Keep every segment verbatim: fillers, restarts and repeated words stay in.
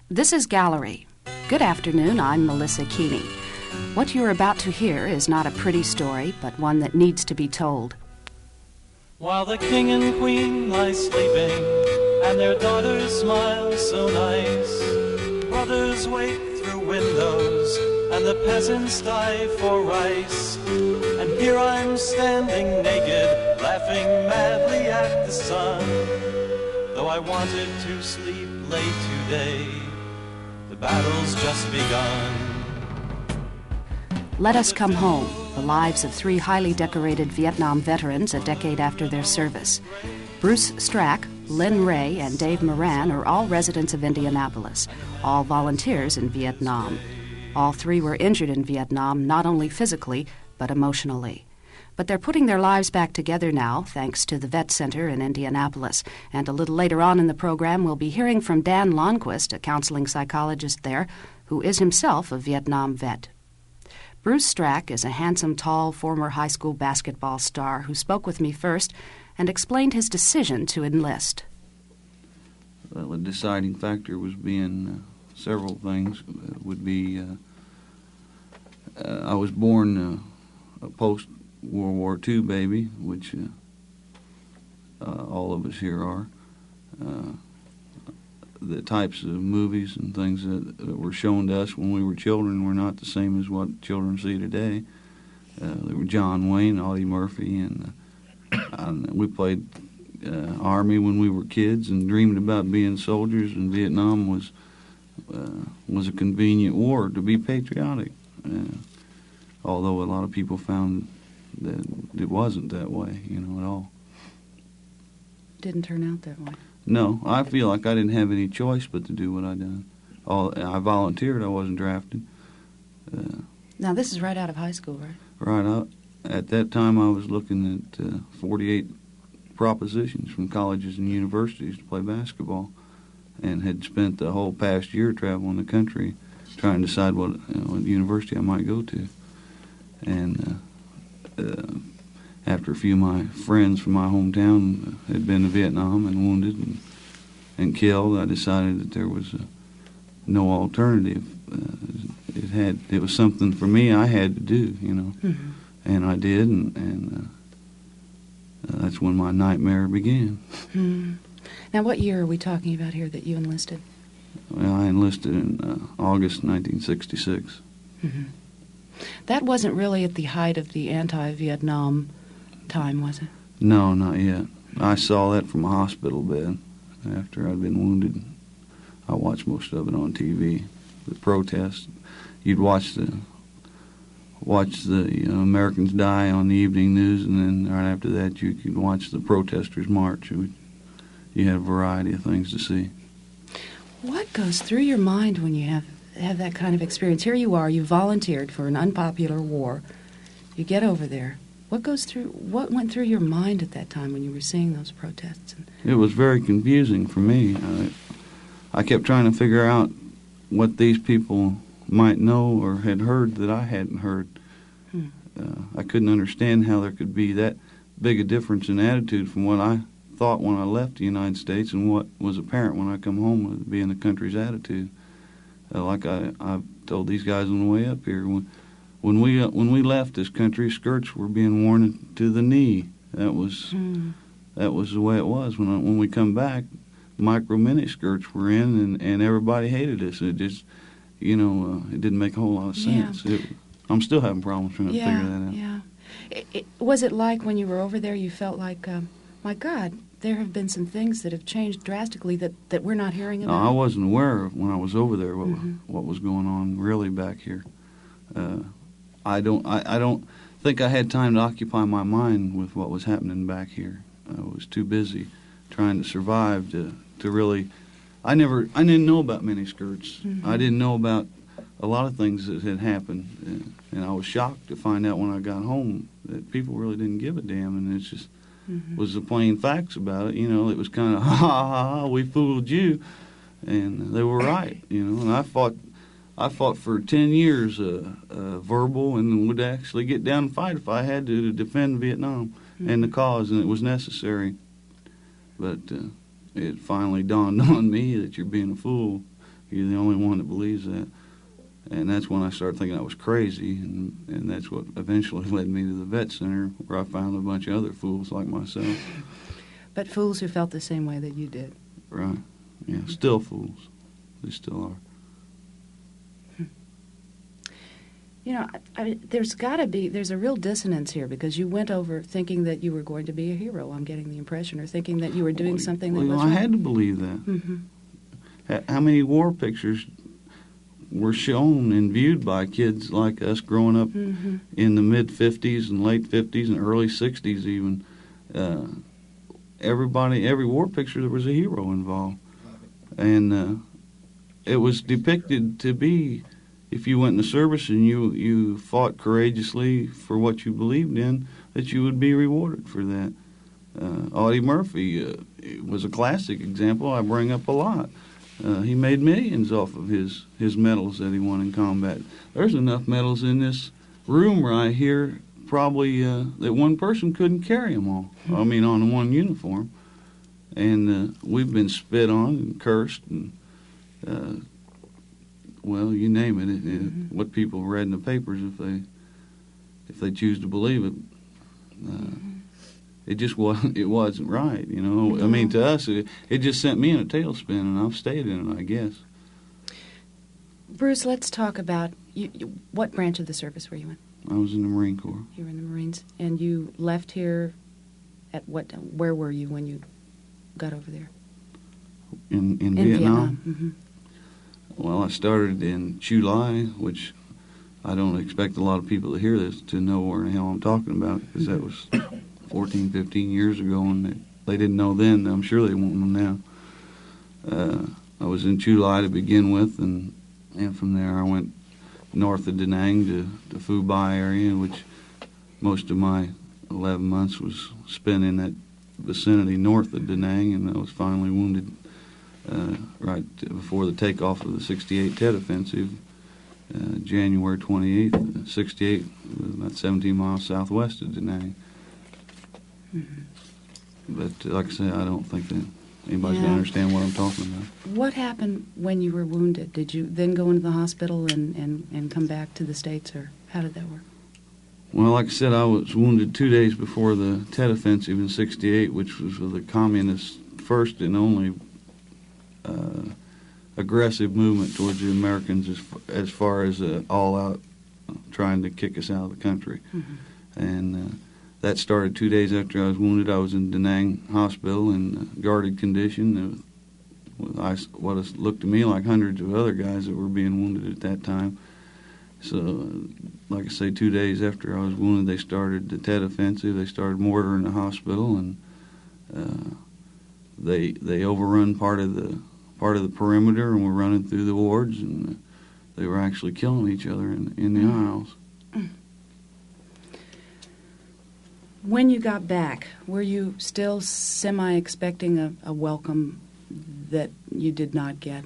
This is Gallery. Good afternoon, I'm Melissa Keeney. What you're about to hear is not a pretty story, but one that needs to be told. While the king and queen lie sleeping, and their daughters smile so nice, brothers wait through windows, and the peasants die for rice. And here I'm standing naked, laughing madly at the sun. Though I wanted to sleep late today, the battle's just begun. Let Us Come Home, the lives of three highly decorated Vietnam veterans a decade after their service. Bruce Strack, Lynn Ray, and Dave Moran are all residents of Indianapolis, all volunteers in Vietnam. All three were injured in Vietnam, not only physically, but emotionally. But they're putting their lives back together now, thanks to the Vet Center in Indianapolis. And a little later on in the program, we'll be hearing from Dan Lonquist, a counseling psychologist there, who is himself a Vietnam vet. Bruce Strack is a handsome, tall, former high school basketball star who spoke with me first and explained his decision to enlist. Well, the deciding factor was being uh, several things. Uh, would be uh, uh, I was born uh, a post-World War Two baby, which uh, uh, all of us here are. Uh, the types of movies and things that, that were shown to us when we were children were not the same as what children see today. Uh, there were John Wayne, Audie Murphy, and uh, I don't know, we played uh, Army when we were kids and dreamed about being soldiers, and Vietnam was uh, was a convenient war to be patriotic. Uh, although a lot of people found that it wasn't that way, you know, at all. Didn't turn out that way. No, I feel like I didn't have any choice but to do what I done. All, I volunteered. I wasn't drafted. Uh, now, this is right out of high school, right? Right out. At that time, I was looking at uh, forty-eight propositions from colleges and universities to play basketball, and had spent the whole past year traveling the country trying to decide what, you know, what university I might go to. And uh, uh, after a few of my friends from my hometown had been to Vietnam and wounded and, and killed, I decided that there was uh, no alternative. Uh, it had it was something for me I had to do, you know, mm-hmm. and I did, and, and uh, uh, that's when my nightmare began. Mm. Now, what year are we talking about here that you enlisted? Well, I enlisted in uh, August nineteen sixty-six. Mm-hmm. That wasn't really at the height of the anti-Vietnam time, was it? No, not yet. I saw that from a hospital bed after I'd been wounded. I watched most of it on T V. The protests. You'd watch the watch the you know, Americans die on the evening news, and then right after that you could watch the protesters march. You had a variety of things to see. What goes through your mind when you have, have that kind of experience? Here you are, you volunteered for an unpopular war. You get over there. What goes through? What went through your mind at that time when you were seeing those protests? It was very confusing for me. I, I kept trying to figure out what these people might know or had heard that I hadn't heard. Hmm. Uh, I couldn't understand how there could be that big a difference in attitude from what I thought when I left the United States and what was apparent when I come home with being the country's attitude. Uh, like I, I told these guys on the way up here, when when we uh, when we left this country, skirts were being worn to the knee. That was hmm. that was the way it was. When I, when we come back, micro mini skirts were in, and, and everybody hated us. It just, you know, uh, it didn't make a whole lot of sense. Yeah. It, I'm still having problems trying to yeah, figure that out. Yeah. It, it, was it like when you were over there, you felt like, um, my God, there have been some things that have changed drastically that, that we're not hearing about? No, I wasn't aware of when I was over there what mm-hmm. what was going on really back here. Uh, I don't I, I don't think I had time to occupy my mind with what was happening back here. I was too busy trying to survive to, to really. I never I didn't know about miniskirts. Mm-hmm. I didn't know about a lot of things that had happened, and, and I was shocked to find out when I got home that people really didn't give a damn, and it just mm-hmm. was the plain facts about it. You know, it was kind of ha ha ha, we fooled you, and they were right. You know, and I fought. I fought for ten years, uh, uh, verbal, and would actually get down and fight if I had to to defend Vietnam mm-hmm. and the cause, and it was necessary. But uh, it finally dawned on me that you're being a fool. You're the only one that believes that. And that's when I started thinking I was crazy, and, and that's what eventually led me to the vet center, where I found a bunch of other fools like myself. But fools who felt the same way that you did. Right. Yeah, still fools. They still are. You know, I, I, there's got to be, there's a real dissonance here, because you went over thinking that you were going to be a hero, I'm getting the impression, or thinking that you were doing well, something well, that was I right. had to believe that. Mm-hmm. How many war pictures were shown and viewed by kids like us growing up mm-hmm. in the mid-fifties and late fifties and early sixties even? Uh, everybody, every war picture, there was a hero involved. And uh, it was depicted to be, if you went in the service and you, you fought courageously for what you believed in, that you would be rewarded for that. Uh, Audie Murphy uh, was a classic example I bring up a lot. Uh, he made millions off of his, his medals that he won in combat. There's enough medals in this room right here, probably uh, that one person couldn't carry them all. I mean, on one uniform. And uh, we've been spit on and cursed and, uh, well, you name it. it, it Mm-hmm. What people read in the papers, if they if they choose to believe it. Uh, Mm-hmm. It just wasn't. It wasn't right, you know. I mean, to us, it, it just sent me in a tailspin, and I've stayed in it, I guess. Bruce, let's talk about, you, you, what branch of the service were you in? I was in the Marine Corps. You were in the Marines, and you left here at what, where were you when you got over there? In in, In Vietnam. Vietnam. Well, I started in Chu Lai, which I don't expect a lot of people to hear this to know where the hell I'm talking about, because that was fourteen, fifteen years ago, and they, they didn't know then. I'm sure they won't know now. Uh, I was in Chu Lai to begin with, and, and from there I went north of Da Nang to the Phu Bai area, which most of my eleven months was spent in that vicinity north of Da Nang, and I was finally wounded uh, right before the takeoff of the sixty-eight Tet Offensive, uh, January twenty-eighth, sixty-eight, about seventeen miles southwest of Da Nang. Mm-hmm. But uh, like I say, I don't think that anybody's Yeah. going to understand what I'm talking about. What happened when you were wounded? Did you then go into the hospital and, and, and come back to the States, or how did that work? Well, like I said, I was wounded two days before the Tet Offensive in sixty-eight, which was the communists' first and only uh, aggressive movement towards the Americans as, as far as uh, all-out uh, trying to kick us out of the country. Mm-hmm. And uh, that started two days after I was wounded. I was in Da Nang Hospital in uh, guarded condition with, with I, what looked to me like hundreds of other guys that were being wounded at that time. So, uh, like I say, two days after I was wounded, they started the Tet Offensive. They started mortaring the hospital, and uh, they they overrun part of the part of the perimeter and were running through the wards, and uh, they were actually killing each other in in the aisles. When you got back, were you still semi-expecting a, a welcome that you did not get?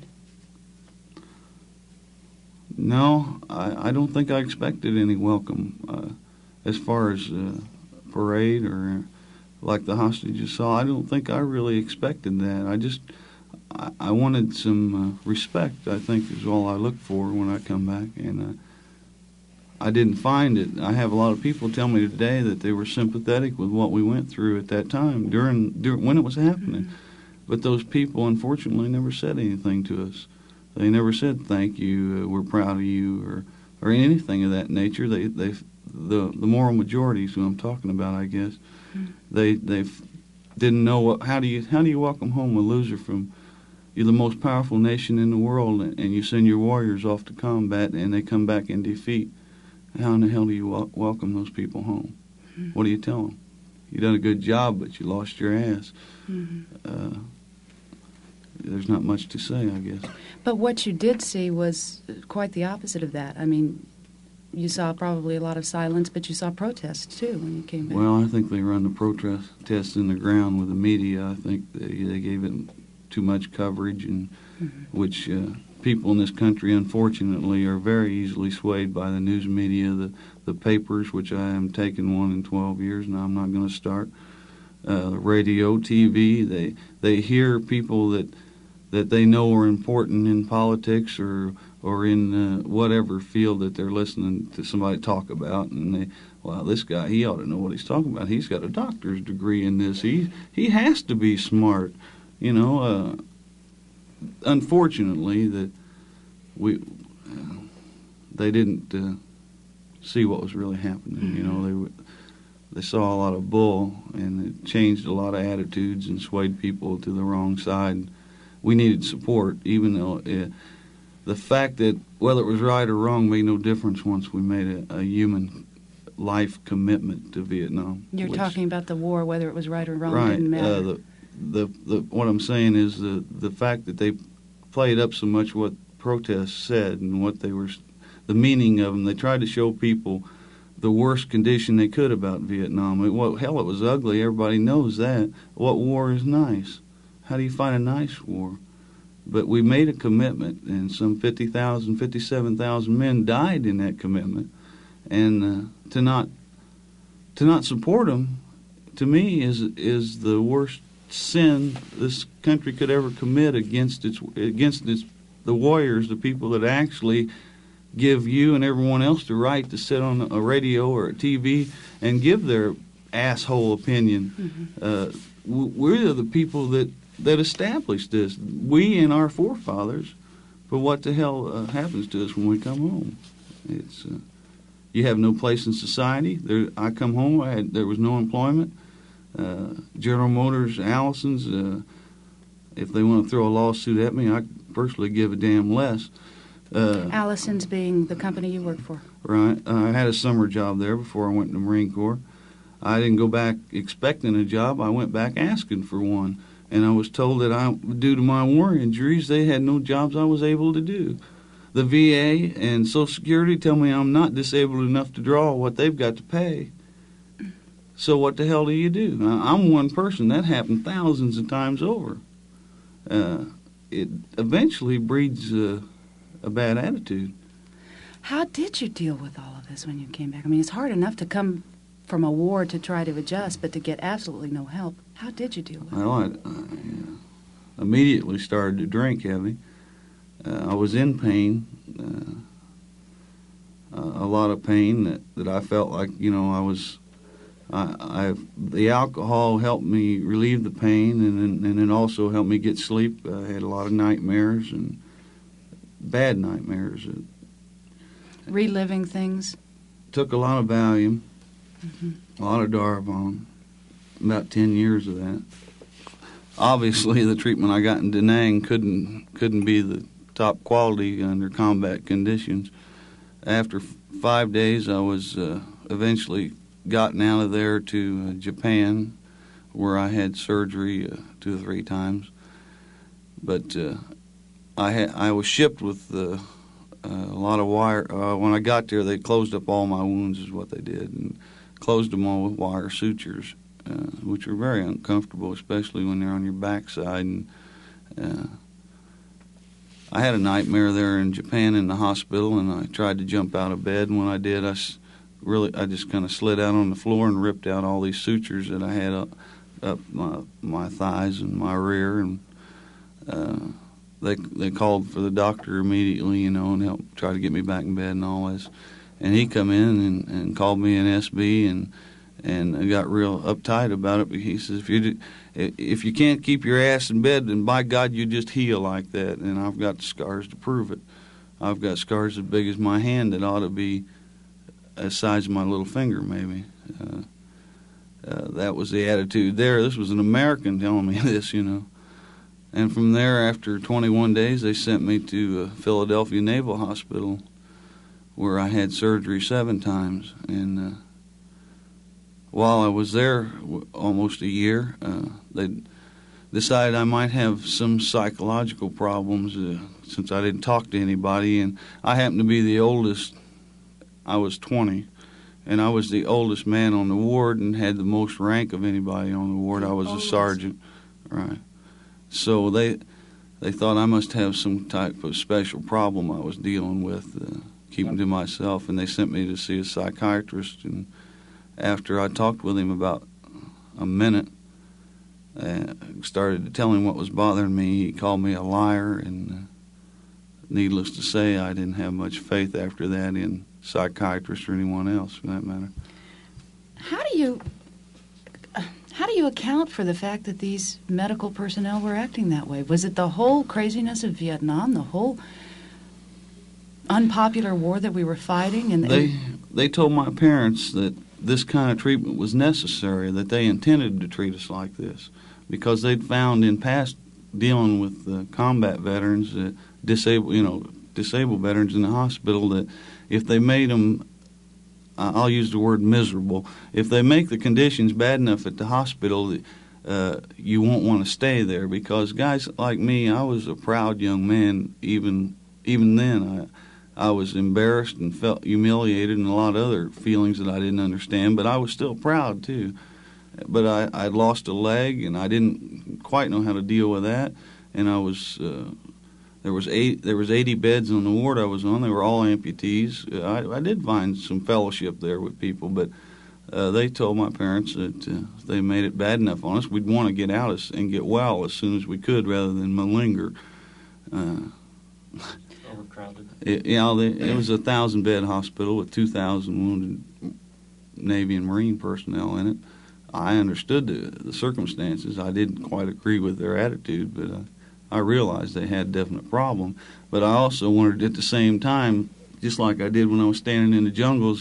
No, I, I don't think I expected any welcome. Uh, as far as uh, parade or like the hostages saw, I don't think I really expected that. I just, I, I wanted some uh, respect, I think, is all I look for when I come back. And uh, I didn't find it. I have a lot of people tell me today that they were sympathetic with what we went through at that time, during, during when it was happening. Mm-hmm. But those people, unfortunately, never said anything to us. They never said thank you, uh, we're proud of you, or or anything of that nature. They they the the moral majorities who I'm talking about, I guess, mm-hmm. they they didn't know what, how do you how do you welcome home a loser from you're the most powerful nation in the world, and, and you send your warriors off to combat and they come back in defeat. How in the hell do you wel- welcome those people home? Mm-hmm. What do you tell them? You done a good job, but you lost your ass. Mm-hmm. Uh, there's not much to say, I guess. But what you did see was quite the opposite of that. I mean, you saw probably a lot of silence, but you saw protests, too, when you came back. Well, I think they run the protests in the ground with the media. I think they, they gave it too much coverage, and mm-hmm. which uh, people in this country, unfortunately, are very easily swayed by the news media, the, the papers, which I haven't taken one in twelve years, and I'm not going to start. Uh, radio, T V, they they hear people that that they know are important in politics or or in uh, whatever field that they're listening to somebody talk about, and they, wow, this guy, he ought to know what he's talking about. He's got a doctor's degree in this. He he has to be smart, you know. Uh, unfortunately, that we uh, they didn't uh, see what was really happening. Mm-hmm. You know, they were, they saw a lot of bull, and it changed a lot of attitudes and swayed people to the wrong side. We needed support, even though uh, the fact that whether it was right or wrong made no difference once we made a, a human life commitment to Vietnam. You're which, talking about the war, whether it was right or wrong, right, didn't matter. Uh, the, the, the, what I'm saying is the, the fact that they played up so much what protests said and what they were, the meaning of them. They tried to show people the worst condition they could about Vietnam. It, well, hell, it was ugly. Everybody knows that. What war is nice? How do you find a nice war? But we made a commitment, and some fifty thousand, fifty-seven thousand men died in that commitment. And uh, to not to not support them, to me, is is the worst sin this country could ever commit against its against its the warriors, the people that actually give you and everyone else the right to sit on a radio or a T V and give their asshole opinion. Mm-hmm. Uh, we're the people that. that established this, we and our forefathers, for what the hell uh, happens to us when we come home. It's uh, you have no place in society. There, I come home, I had, there was no employment. Uh, General Motors, Allison's, uh, if they want to throw a lawsuit at me, I personally give a damn less. Uh, Allison's being the company you work for. Right. Uh, I had a summer job there before I went to the Marine Corps. I didn't go back expecting a job. I went back asking for one. And I was told that I, due to my war injuries, they had no jobs I was able to do. The V A and Social Security tell me I'm not disabled enough to draw what they've got to pay. So what the hell do you do? I'm one person. That happened thousands of times over. Uh, it eventually breeds uh, a bad attitude. How did you deal with all of this when you came back? I mean, it's hard enough to come from a war to try to adjust, but to get absolutely no help. How did you deal with it? Well, I, I immediately started to drink heavy. Uh, I was in pain, uh, a lot of pain that, that I felt like, you know, I was, I, I the alcohol helped me relieve the pain, and, and it also helped me get sleep. I had a lot of nightmares and bad nightmares. Reliving things? Took a lot of Valium, mm-hmm. a lot of Darvon. About ten years of that. Obviously, the treatment I got in Da Nang couldn't couldn't be the top quality under combat conditions. After f- five days, I was uh, eventually gotten out of there to uh, Japan, where I had surgery uh, two or three times. But uh, I ha- I was shipped with uh, a lot of wire. Uh, when I got there, they closed up all my wounds, is what they did, and closed them all with wire sutures. Uh, which are very uncomfortable, especially when they're on your backside. And uh, I had a nightmare there in Japan in the hospital, and I tried to jump out of bed. And when I did, I really, I just kind of slid out on the floor and ripped out all these sutures that I had up, up my my thighs and my rear. And uh, they they called for the doctor immediately, you know, and helped try to get me back in bed and all this. And he come in and, and called me an S B and. And I got real uptight about it. But he says, if you if you can't keep your ass in bed, then by God, you just heal like that. And I've got scars to prove it. I've got scars as big as my hand that ought to be the size of my little finger, maybe. Uh, uh, that was the attitude there. This was an American telling me this, you know. And from there, after twenty-one days, they sent me to uh, Philadelphia Naval Hospital, where I had surgery seven times. And uh, while I was there almost a year, uh, they decided I might have some psychological problems uh, since I didn't talk to anybody. And I happened to be the oldest. I was twenty, and I was the oldest man on the ward and had the most rank of anybody on the ward. I was a sergeant, right? So they they thought I must have some type of special problem I was dealing with, uh, keeping to myself, and they sent me to see a psychiatrist. And after I talked with him about a minute, uh, started to tell him what was bothering me. He called me a liar, and uh, needless to say, I didn't have much faith after that in psychiatrists or anyone else, for that matter. How do you how do you account for the fact that these medical personnel were acting that way? Was it the whole craziness of Vietnam, the whole unpopular war that we were fighting? And they they told my parents that this kind of treatment was necessary, that they intended to treat us like this, because they'd found in past dealing with the combat veterans, uh, disabled, you know, disabled veterans in the hospital, that if they made them, I'll use the word miserable, if they make the conditions bad enough at the hospital, uh, you won't want to stay there. Because guys like me, I was a proud young man. Even even then, I I was embarrassed and felt humiliated and a lot of other feelings that I didn't understand. But I was still proud too. But I I'd lost a leg and I didn't quite know how to deal with that. And I was uh, there was eight there was eighty beds on the ward I was on. They were all amputees. I, I did find some fellowship there with people, but uh, they told my parents that uh, if they made it bad enough on us, we'd want to get out as, and get well as soon as we could, rather than malinger. Uh, Overcrowded. It, you know, it was a thousand bed hospital with two thousand wounded Navy and Marine personnel in it. I understood the, the circumstances. I didn't quite agree with their attitude, but uh, I realized they had a definite problem. But I also wondered at the same time, just like I did when I was standing in the jungles,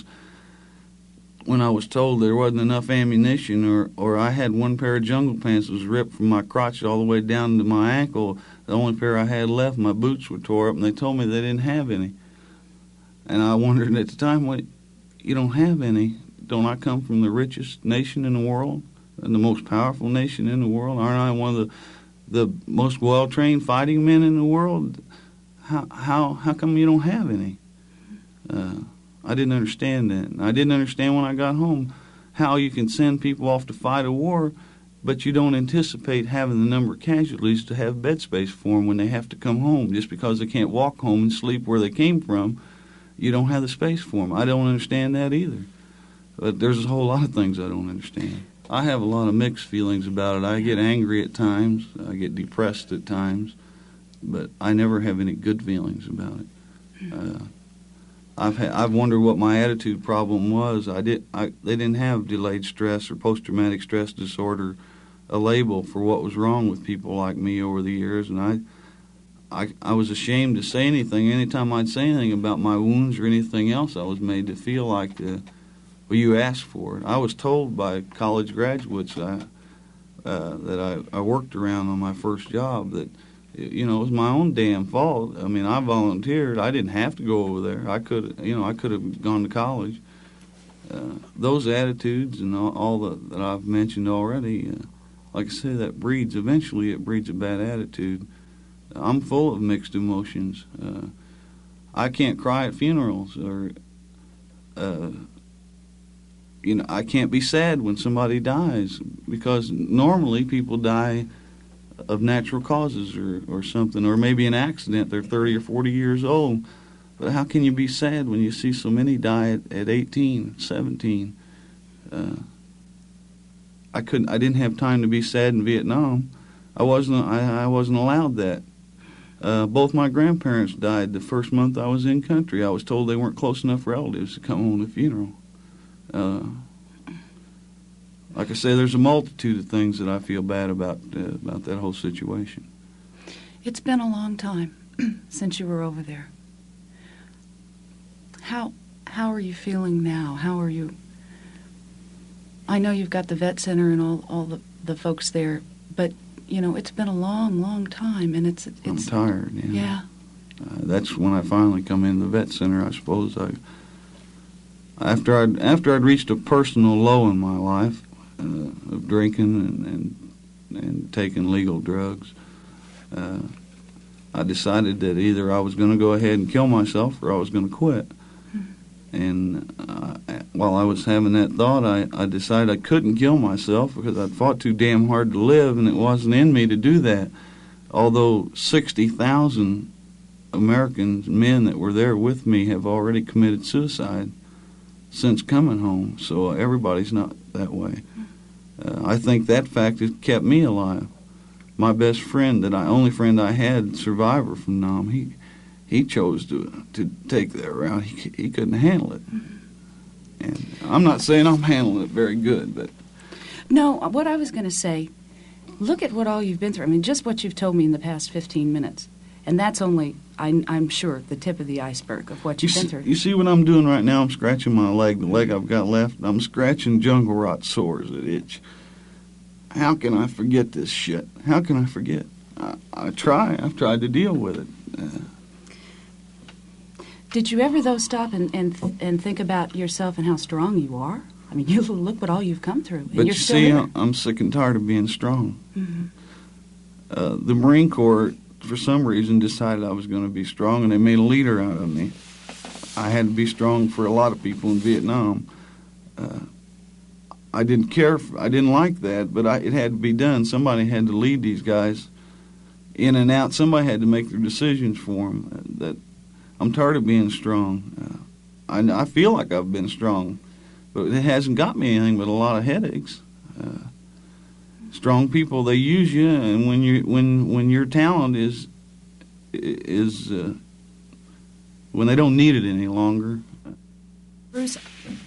when I was told there wasn't enough ammunition, or, or I had one pair of jungle pants that was ripped from my crotch all the way down to my ankle. The only pair I had left, my boots were tore up, and they told me they didn't have any. And I wondered at the time, wait, you don't have any? Don't I come from the richest nation in the world and the most powerful nation in the world? Aren't I one of the the most well-trained fighting men in the world? How how how come you don't have any? Uh, I didn't understand that. And I didn't understand when I got home how you can send people off to fight a war, but you don't anticipate having the number of casualties to have bed space for them when they have to come home. Just because they can't walk home and sleep where they came from, you don't have the space for them. I don't understand that either. But there's a whole lot of things I don't understand. I have a lot of mixed feelings about it. I get angry at times. I get depressed at times. But I never have any good feelings about it. Uh, I've ha- I've wondered what my attitude problem was. I did. I they didn't have delayed stress or post-traumatic stress disorder, a label for what was wrong with people like me over the years, and I, I, I was ashamed to say anything. Anytime I'd say anything about my wounds or anything else, I was made to feel like, uh, well, you asked for it. I was told by college graduates I, uh, that I, I worked around on my first job that, you know, it was my own damn fault. I mean, I volunteered. I didn't have to go over there. I could, you know, I could have gone to college. Uh, those attitudes and all, all the, that I've mentioned already, uh, like I say, that breeds, eventually it breeds a bad attitude. I'm full of mixed emotions. Uh, I can't cry at funerals, or, uh, you know, I can't be sad when somebody dies, because normally people die of natural causes or, or something, or maybe an accident. They're thirty or forty years old. But how can you be sad when you see so many die at, at eighteen, seventeen? Uh, I couldn't. I didn't have time to be sad in Vietnam. I wasn't. I, I wasn't allowed that. Uh, both my grandparents died the first month I was in country. I was told they weren't close enough relatives to come home to the funeral. Uh, like I say, there's a multitude of things that I feel bad about uh, about that whole situation. It's been a long time since you were over there. How how are you feeling now? How are you? I know you've got the vet center and all all the, the folks there, but you know it's been a long, long time, and it's it's. I'm tired. Yeah. Yeah. Uh, that's when I finally come in the vet center. I suppose I. After I'd after I'd reached a personal low in my life uh, of drinking and, and and taking legal drugs, uh, I decided that either I was going to go ahead and kill myself or I was going to quit. And uh, while I was having that thought, I, I decided I couldn't kill myself because I'd fought too damn hard to live, and it wasn't in me to do that. Although sixty thousand Americans, men that were there with me, have already committed suicide since coming home, so everybody's not that way. Uh, I think that fact has kept me alive. My best friend, that I only friend I had, survivor from Nam, he he chose to to take that route. He he couldn't handle it, and I'm not saying I'm handling it very good, but no. What I was going to say, look at what all you've been through. I mean, just what you've told me in the past fifteen minutes, and that's only, I, I'm sure, the tip of the iceberg of what you've you been see, through. You see what I'm doing right now? I'm scratching my leg, the leg I've got left. I'm scratching jungle rot sores that itch. How can I forget this shit? How can I forget? I, I try. I've tried to deal with it. Uh, Did you ever, though, stop and, and and think about yourself and how strong you are? I mean, you look what all you've come through, and but you're you still see, here. I'm, I'm sick and tired of being strong. Mm-hmm. Uh, the Marine Corps, for some reason, decided I was going to be strong, and they made a leader out of me. I had to be strong for a lot of people in Vietnam. Uh, I didn't care. For, I didn't like that, but I, it had to be done. Somebody had to lead these guys in and out. Somebody had to make their decisions for them. Uh, that I'm tired of being strong. Uh, I, I feel like I've been strong, but it hasn't got me anything but a lot of headaches. Uh, strong people, they use you, and when you when when your talent is is uh, when they don't need it any longer. Bruce,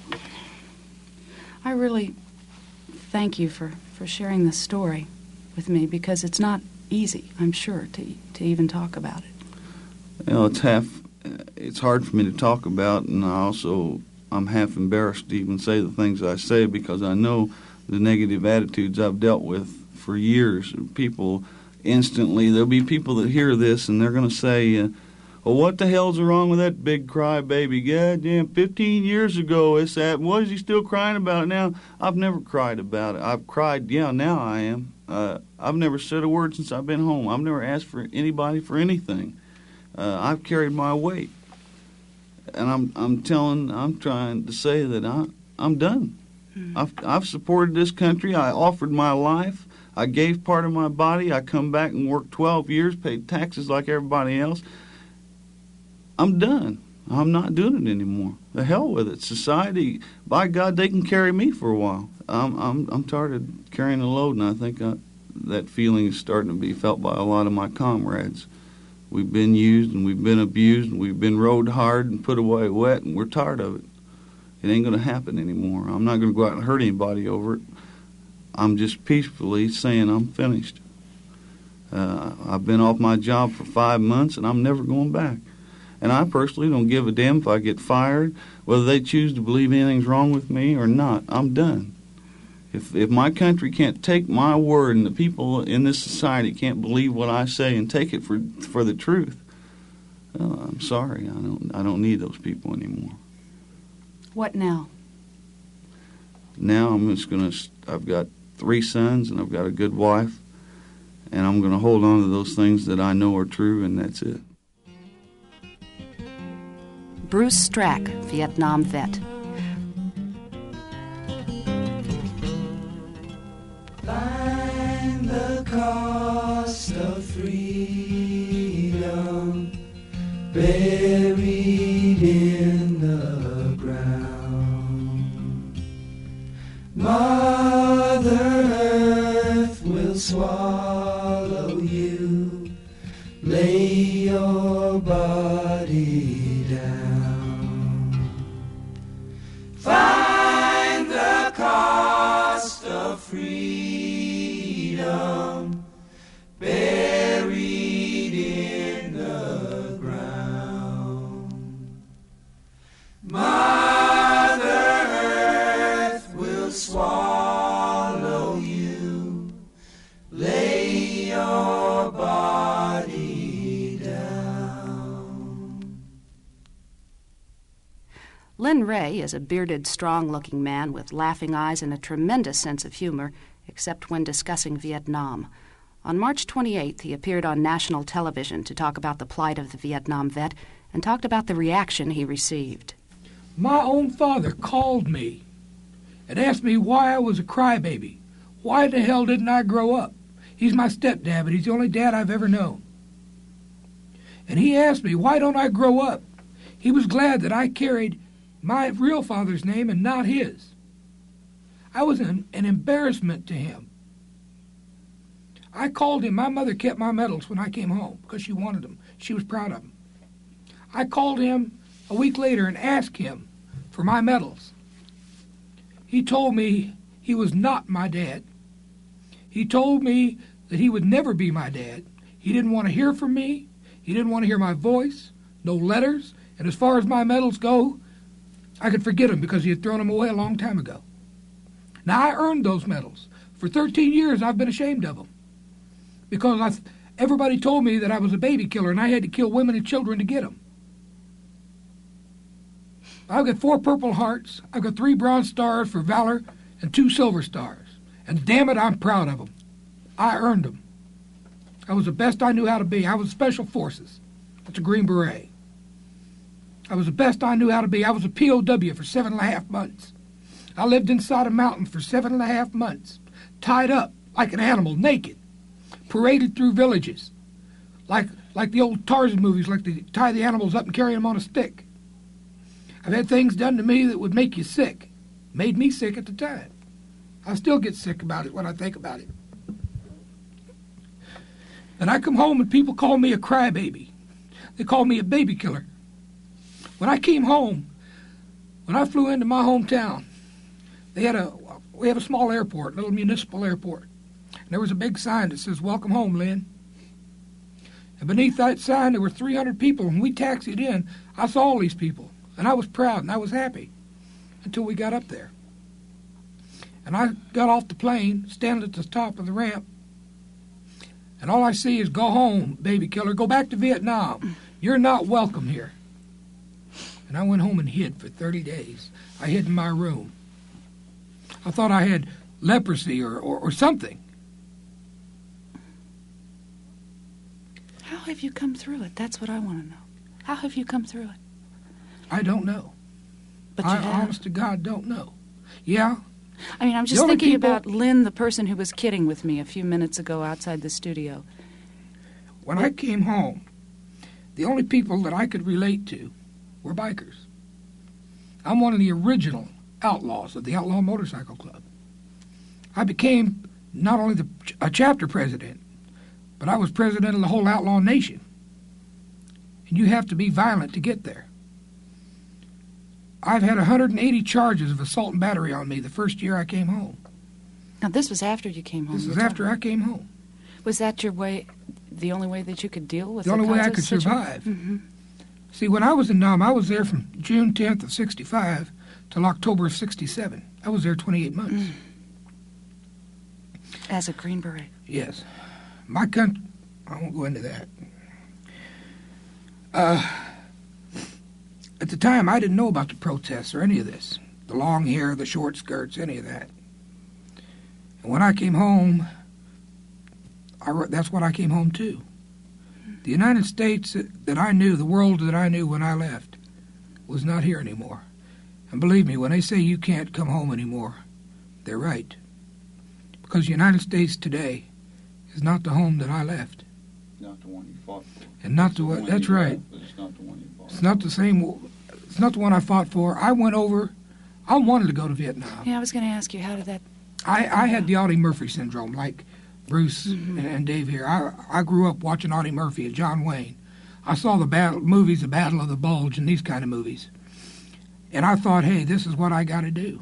I really thank you for, for sharing this story with me, because it's not easy, I'm sure, to to even talk about it. Well, it's half. It's hard for me to talk about, and I also I'm half embarrassed to even say the things I say, because I know the negative attitudes I've dealt with for years. People instantly, there'll be people that hear this and they're going to say, uh, well, what the hell's wrong with that big crybaby? Goddamn, fifteen years ago it's that. What is he still crying about it now? I've never cried about it. I've cried, yeah, now I am. Uh, I've never said a word since I've been home. I've never asked for anybody for anything. Uh, I've carried my weight. And I'm I'm telling, I'm trying to say that I, I'm done. Mm-hmm. I've, I've supported this country. I offered my life. I gave part of my body. I come back and worked twelve years, paid taxes like everybody else. I'm done. I'm not doing it anymore. The hell with it. Society, by God, they can carry me for a while. I'm I'm I'm tired of carrying the load, and I think I, that feeling is starting to be felt by a lot of my comrades. We've been used, and we've been abused, and we've been rode hard and put away wet, and we're tired of it. It ain't going to happen anymore. I'm not going to go out and hurt anybody over it. I'm just peacefully saying I'm finished. Uh, I've been off my job for five months, and I'm never going back. And I personally don't give a damn if I get fired, whether they choose to believe anything's wrong with me or not. I'm done. If if my country can't take my word, and the people in this society can't believe what I say and take it for for the truth, well, I'm sorry. I don't I don't need those people anymore. What now? Now I'm just gonna. I've got three sons, and I've got a good wife, and I'm gonna hold on to those things that I know are true, and that's it. Bruce Strack, Vietnam vet. Find the cost of freedom buried in the ground. Mother Earth will swallow you. Lay your body down. Find the cost of freedom buried in the ground. Mother Earth will swallow you. Lay your body down. Lin Ray is a bearded, strong-looking man with laughing eyes and a tremendous sense of humor, except when discussing Vietnam. On March twenty-eighth, he appeared on national television to talk about the plight of the Vietnam vet and talked about the reaction he received. My own father called me and asked me why I was a crybaby. Why the hell didn't I grow up? He's my stepdad, but he's the only dad I've ever known. And he asked me, why don't I grow up? He was glad that I carried my real father's name and not his. I was an, an embarrassment to him. I called him. My mother kept my medals when I came home because she wanted them. She was proud of them. I called him a week later and asked him for my medals. He told me he was not my dad. He told me that he would never be my dad. He didn't want to hear from me. He didn't want to hear my voice, no letters. And as far as my medals go, I could forget them because he had thrown them away a long time ago. Now, I earned those medals. For thirteen years, I've been ashamed of them because I, everybody told me that I was a baby killer and I had to kill women and children to get them. I've got four Purple Hearts. I've got three Bronze Stars for valor and two Silver Stars. And damn it, I'm proud of them. I earned them. I was the best I knew how to be. I was Special Forces. That's a Green Beret. I was the best I knew how to be. I was a P O W for seven and a half months. I lived inside a mountain for seven and a half months, tied up like an animal, naked, paraded through villages, like like the old Tarzan movies, like they tie the animals up and carry them on a stick. I've had things done to me that would make you sick. Made me sick at the time. I still get sick about it when I think about it. And I come home and people call me a crybaby. They call me a baby killer. When I came home, when I flew into my hometown, they had a we have a small airport, a little municipal airport. And there was a big sign that says, "Welcome home, Lynn." And beneath that sign, there were three hundred people. When we taxied in, I saw all these people. And I was proud and I was happy until we got up there. And I got off the plane, standing at the top of the ramp, and all I see is, "Go home, baby killer. Go back to Vietnam. You're not welcome here." And I went home and hid for thirty days. I hid in my room. I thought I had leprosy or, or, or something. How have you come through it? That's what I want to know. How have you come through it? I don't know. But you I, have. honest to God, don't know. Yeah. I mean, I'm just The only thinking people- about Lynn, the person who was kidding with me a few minutes ago outside the studio. When I came home, the only people that I could relate to were bikers. I'm one of the original outlaws of the Outlaw Motorcycle Club. I became not only the, a chapter president, but I was president of the whole outlaw nation. And you have to be violent to get there. I've had one hundred eighty charges of assault and battery on me the first year I came home. Now, this was after you came home. This you was told after me. I came home. Was that your way, the only way that you could deal with The the only way kinds I of could situ- survive. Mm-hmm. See, when I was in Nam, I was there from June tenth of sixty-five till October of sixty-seven. I was there twenty-eight months. Mm. As a Green Beret. Yes. My country, I won't go into that. Uh, at the time, I didn't know about the protests or any of this. The long hair, the short skirts, any of that. And when I came home, I, wrote- that's what I came home to. The United States that I knew, the world that I knew when I left, was not here anymore. And believe me, when they say you can't come home anymore, they're right. Because the United States today is not the home that I left. Not the one you fought for. And not the It's one, one that's you right. left, but it's not the one you fought It's not the same, it's not the one I fought for. I went over, I wanted to go to Vietnam. Yeah, I was going to ask you, how did that... I, I had the Audie Murphy syndrome, like Bruce Mm-hmm. and, and Dave here. I, I grew up watching Audie Murphy and John Wayne. I saw the battle movies, The Battle of the Bulge, and these kind of movies. And I thought, hey, this is what I got to do.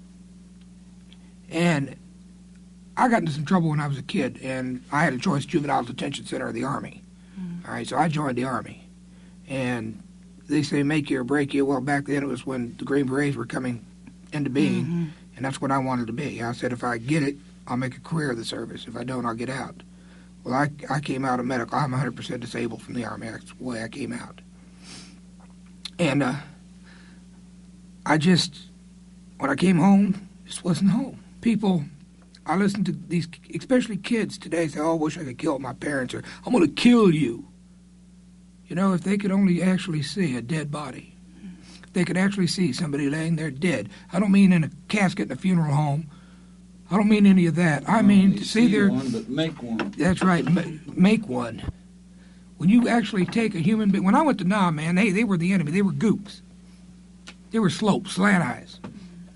And I got into some trouble when I was a kid, and I had a choice, juvenile detention center or the Army. Mm. All right, so I joined the Army. And they say make you or break you. Well, back then it was when the Green Berets were coming into being, Mhm. and that's what I wanted to be. I said, if I get it, I'll make a career of the service. If I don't, I'll get out. Well, I, I came out of medical. I'm one hundred percent disabled from the Army. That's the way I came out. And uh, I just, when I came home, just wasn't home. People, I listen to these, especially kids today, say, oh, I wish I could kill my parents, or I'm going to kill you. You know, if they could only actually see a dead body, if they could actually see somebody laying there dead. I don't mean in a casket in a funeral home. I don't mean any of that. I for. mean Not to see only their... one, but make one. That's right, ma- make one. When you actually take a human being... When I went to Nam, man, hey, they were the enemy. They were goops. They were slopes, slant eyes.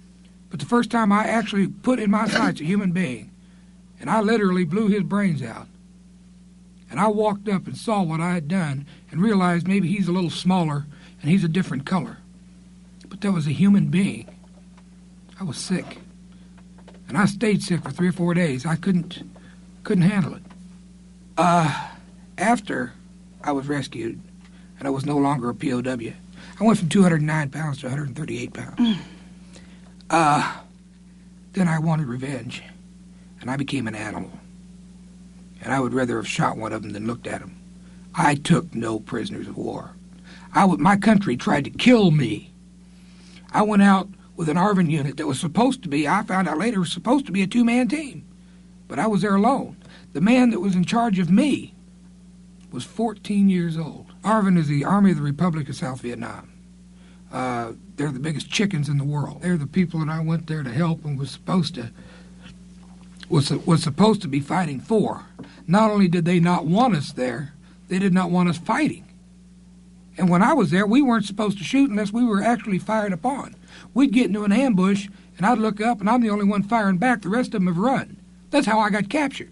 But the first time I actually put in my sights a human being, and I literally blew his brains out, and I walked up and saw what I had done and realized maybe he's a little smaller and he's a different color. But that was a human being. I was sick. And I stayed sick for three or four days. I couldn't couldn't handle it. Uh, after I was rescued and I was no longer a P O W, I went from two hundred nine pounds to one hundred thirty-eight pounds. Mm. Uh, then I wanted revenge, and I became an animal. And I would rather have shot one of them than looked at them. I took no prisoners of war. I w- my country tried to kill me. I went out with an ARVN unit that was supposed to be, I found out later, was supposed to be a two-man team. But I was there alone. The man that was in charge of me was fourteen years old. ARVN is the Army of the Republic of South Vietnam. Uh, they're the biggest chickens in the world. They're the people that I went there to help and was supposed to was was supposed to be fighting for. Not only did they not want us there, they did not want us fighting. And when I was there, we weren't supposed to shoot unless we were actually fired upon. We'd get into an ambush, and I'd look up, and I'm the only one firing back. The rest of them have run. That's how I got captured.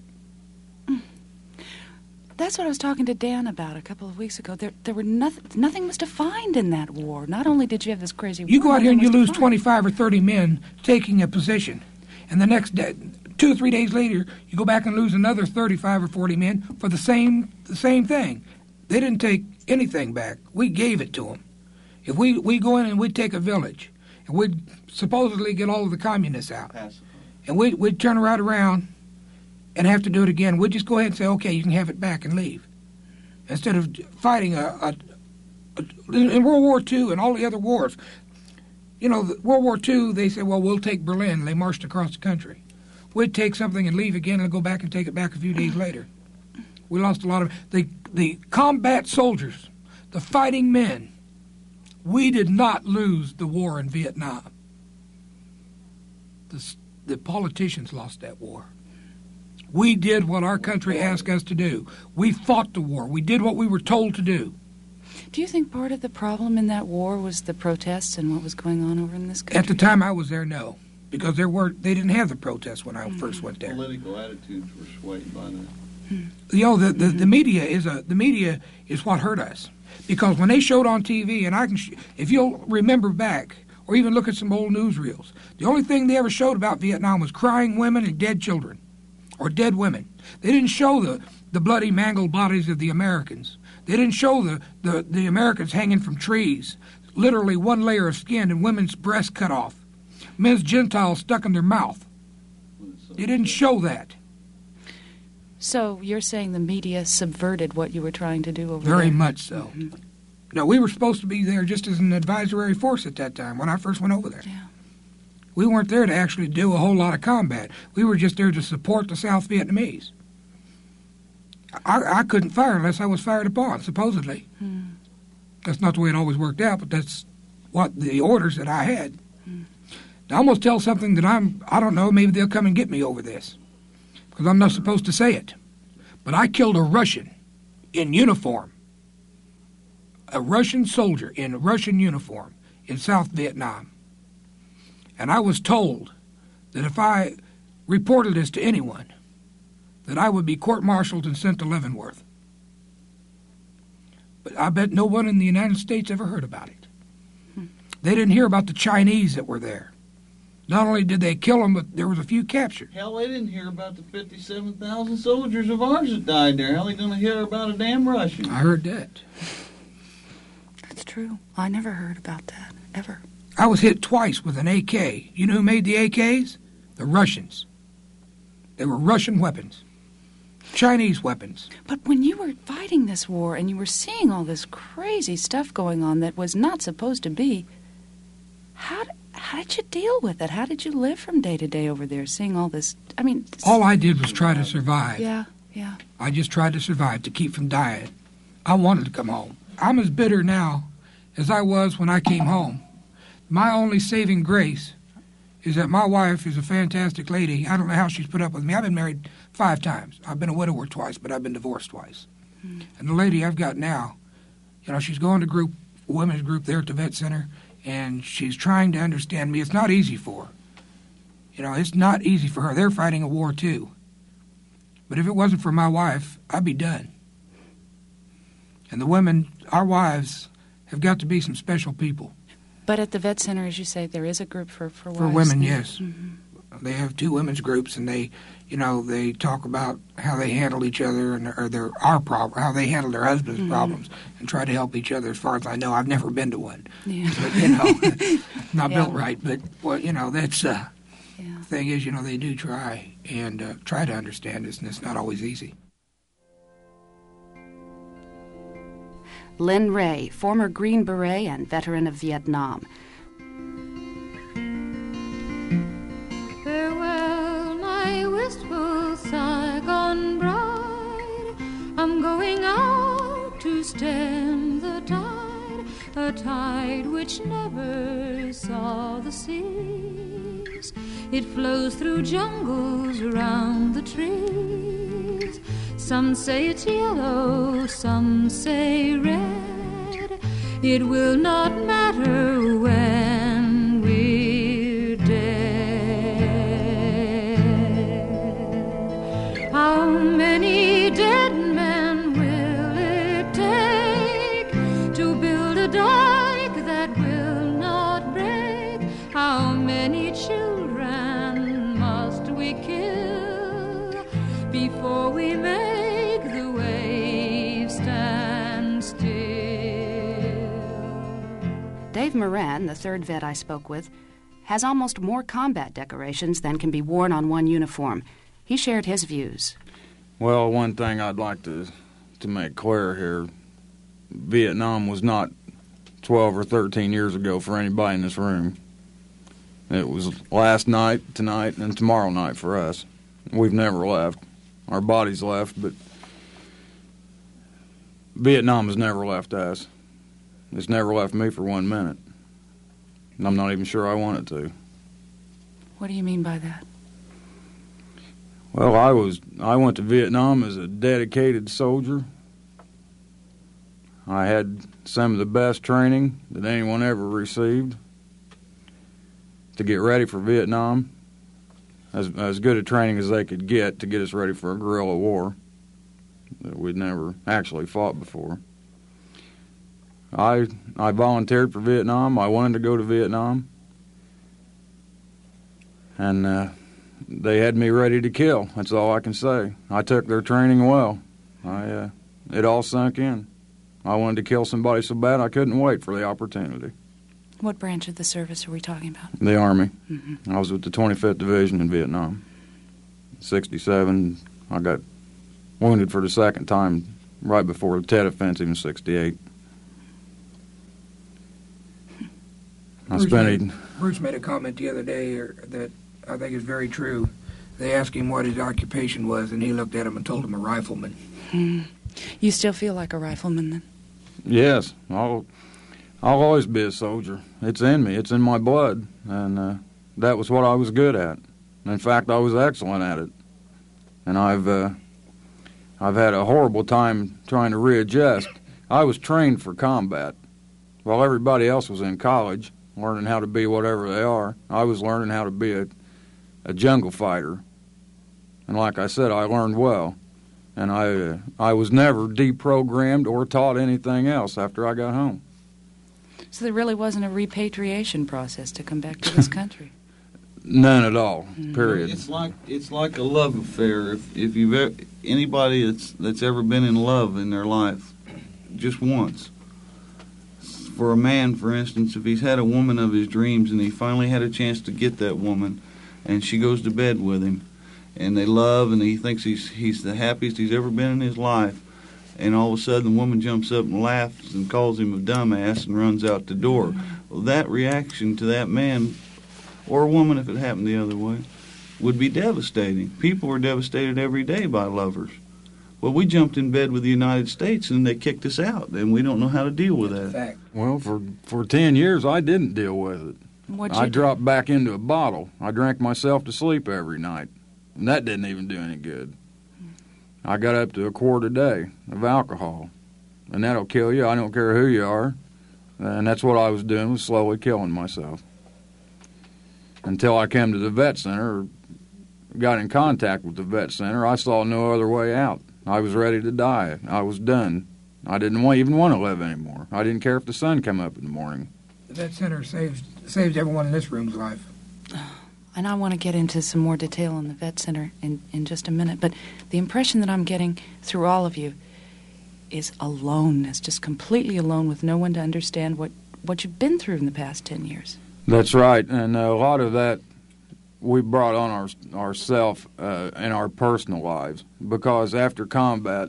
That's what I was talking to Dan about a couple of weeks ago. There, there were nothing. Nothing was defined in that war. Not only did you have this crazy war, you go out here and you lose defined. twenty-five or thirty men taking a position, and the next day, two or three days later, you go back and lose another thirty-five or forty men for the same the same thing. They didn't take anything back. We gave it to them. If we we go in and we'd take a village, and we'd supposedly get all of the communists out, Pacified. and we'd we'd turn right around and have to do it again, we'd just go ahead and say, okay, you can have it back and leave. Instead of fighting a, a, a in World War Two and all the other wars, you know, the, World War Two, they said, well, we'll take Berlin. They marched across the country. We'd take something and leave again and go back and take it back a few days later. We lost a lot of the the combat soldiers, the fighting men. We did not lose the war in Vietnam. The, the politicians lost that war. We did what our country asked us to do. We fought the war. We did what we were told to do. Do you think part of the problem in that war was the protests and what was going on over in this country? At the time I was there, no. Because there were they didn't have the protests when I mm-hmm. first went there. Political attitudes were swayed by that. Hmm. You know, the, the, the media is a the media is what hurt us. Because when they showed on T V, and I can, sh- if you'll remember back, or even look at some old newsreels, the only thing they ever showed about Vietnam was crying women and dead children, or dead women. They didn't show the, the bloody, mangled bodies of the Americans. They didn't show the, the, the Americans hanging from trees, literally one layer of skin and women's breasts cut off, men's genitals stuck in their mouth. They didn't show that. So you're saying the media subverted what you were trying to do over Very there? Very much so. Mm-hmm. No, we were supposed to be there just as an advisory force at that time when I first went over there. Yeah. We weren't there to actually do a whole lot of combat. We were just there to support the South Vietnamese. I, I couldn't fire unless I was fired upon, supposedly. Hmm. That's not the way it always worked out, but that's what the orders that I had. Hmm. Now, I'm going to tell something that I'm, I don't know, maybe they'll come and get me over this, because I'm not supposed to say it. But I killed a Russian in uniform, a Russian soldier in Russian uniform in South Vietnam. And I was told that if I reported this to anyone, that I would be court-martialed and sent to Leavenworth. But I bet no one in the United States ever heard about it. Hmm. They didn't hear about the Chinese that were there. Not only did they kill them, but there was a few captured. Hell, they didn't hear about the fifty-seven thousand soldiers of ours that died there. How are they going to hear about a damn Russian? I heard that. That's true. I never heard about that, ever. I was hit twice with an A K. You know who made the A Ks? The Russians. They were Russian weapons. Chinese weapons. But when you were fighting this war and you were seeing all this crazy stuff going on that was not supposed to be, how did, how did you deal with it? How did you live from day to day over there, seeing all this? I mean... All I did was try to survive. Yeah, yeah. I just tried to survive, to keep from dying. I wanted to come home. I'm as bitter now as I was when I came home. My only saving grace is that my wife is a fantastic lady. I don't know how she's put up with me. I've been married five times. I've been a widower twice, but I've been divorced twice. Hmm. And the lady I've got now, you know, she's going to group, a women's group there at the vet center, and she's trying to understand me. It's not easy for her. You know, it's not easy for her. They're fighting a war, too. But if it wasn't for my wife, I'd be done. And the women, our wives, have got to be some special people. But at the vet center, as you say, there is a group for, for wives. For women, there. yes. Mm-hmm. They have two women's groups, and they, you know, they talk about how they handle each other and or their our problem, how they handle their husband's mm-hmm. problems, and try to help each other. As far as I know, I've never been to one. Yeah. But you know, not yeah. built right. But well, you know, that's uh, yeah. the thing is, you know, they do try and uh, try to understand us, and it's not always easy. Lynn Ray, former Green Beret and veteran of Vietnam. Farewell, my wistful Saigon bride. I'm going out to stem the tide, a tide which never saw the seas. It flows through jungles around the trees. Some say it's yellow, some say red. It will not matter when we're dead. How many dead men will it take to build a dike that will not break? How many children must we kill before we make Dave Moran, the third vet I spoke with, has almost more combat decorations than can be worn on one uniform. He shared his views. Well, one thing I'd like to to make clear here, Vietnam was not twelve or thirteen years ago for anybody in this room. It was last night, tonight, and tomorrow night for us. We've never left. Our bodies left, but Vietnam has never left us. It's never left me for one minute. And I'm not even sure I want it to. What do you mean by that? Well, I was I went to Vietnam as a dedicated soldier. I had some of the best training that anyone ever received to get ready for Vietnam. As, as good a training as they could get to get us ready for a guerrilla war that we'd never actually fought before. I I volunteered for Vietnam. I wanted to go to Vietnam. And uh, they had me ready to kill. That's all I can say. I took their training well. I uh, it all sunk in. I wanted to kill somebody so bad I couldn't wait for the opportunity. What branch of the service are we talking about? The Army. Mm-hmm. I was with the twenty-fifth Division in Vietnam. sixty-seven, I got wounded for the second time right before the Tet Offensive in sixty-eight. I Bruce spent made, Bruce made a comment the other day that I think is very true. They asked him what his occupation was, and he looked at him and told him a rifleman. Hmm. You still feel like a rifleman, then? Yes. I'll, I'll always be a soldier. It's in me. It's in my blood. And uh, that was what I was good at. In fact, I was excellent at it. And I've, uh, I've had a horrible time trying to readjust. I was trained for combat. While everybody else was in college, learning how to be whatever they are, I was learning how to be a, a jungle fighter. And like I said, I learned well. And I uh, I was never deprogrammed or taught anything else after I got home. So there really wasn't a repatriation process to come back to this country? None at all, Mm-hmm. period. It's like it's like a love affair. If if you've ever, anybody that's that's ever been in love in their life, just once. For a man, for instance, if he's had a woman of his dreams and he finally had a chance to get that woman, and she goes to bed with him, and they love, and he thinks he's he's the happiest he's ever been in his life, and all of a sudden the woman jumps up and laughs and calls him a dumbass and runs out the door. Well, that reaction to that man, or a woman if it happened the other way, would be devastating. People are devastated every day by lovers. Well, we jumped in bed with the United States and they kicked us out, and we don't know how to deal with that. Fact. Well, for, for ten years, I didn't deal with it. What'd you I do? dropped back into a bottle. I drank myself to sleep every night, and that didn't even do any good. I got up to a quart a day of alcohol, and that'll kill you. I don't care who you are, and that's what I was doing, was slowly killing myself. until I came to the vet center or got in contact with the vet center. I saw no other way out. I was ready to die. I was done. I didn't want, even want to live anymore. I didn't care if the sun came up in the morning. The vet center saved, saved everyone in this room's life. And I want to get into some more detail on the vet center in, in just a minute, but the impression that I'm getting through all of you is aloneness, just completely alone with no one to understand what, what you've been through in the past ten years. That's right, and a lot of that we brought on our ourselves uh, in our personal lives, because after combat,